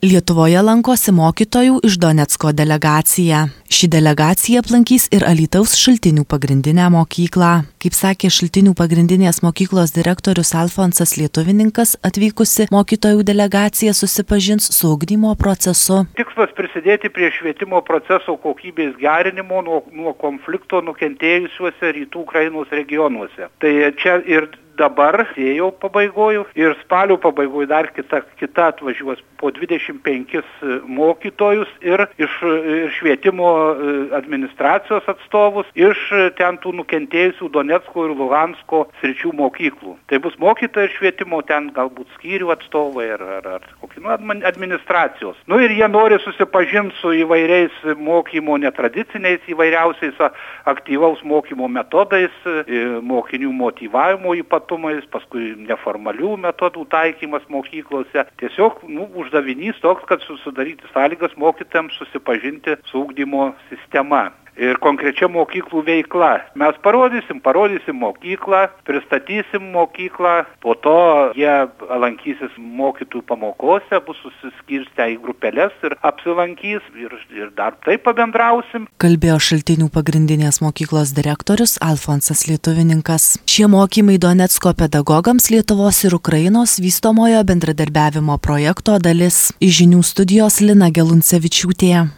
Lietuvoje lankosi mokytojų iš Donecko delegacija. Ši delegacija aplankys ir Alytaus Šaltinių pagrindinę mokyklą. Kaip sakė Šaltinių pagrindinės mokyklos direktorius Alfonsas Lietuvininkas, atvykusi mokytojų delegacija susipažins su ugdymo procesu. Tikslas prisidėti prie švietimo proceso kokybės gerinimo nuo konflikto nukentėjusiuose rytų Ukrainos regionuose. Tai čia ir dabar jau pabaigoju ir spalio pabaigoje dar kita atvažiuos po 25 mokytojus ir iš švietimo administracijos atstovus iš ten tų nukentėjusių Donecko ir Luhansko sričių mokyklų. Tai bus mokytojai ir švietimo ten galbūt skyrių atstovai ar kokių administracijos. Ir jie nori susipažinti su įvairiais mokymo netradiciniais įvairiausiais aktyvaus mokymo metodais, mokinių motyvavimo ypatumais, paskui neformalių metodų taikymas mokyklose. Tiesiog uždavinys toks, kad sudaryti sąlygas mokytojams susipažinti su ugdymo sistema ir konkrečia mokyklų veikla. Mes parodysim mokyklą, pristatysim mokyklą, po to jie lankysis mokytojų pamokose, bus susiskirstę į grupeles ir apsilankys ir dar taip pabendrausim. Kalbėjo Šaltinių pagrindinės mokyklos direktorius Alfonsas Lietuvininkas. Šie mokymai Donecko pedagogams Lietuvos ir Ukrainos vystomojo bendradarbiavimo projekto dalis. Iš žinių studijos Lina Geluncevičiūtė.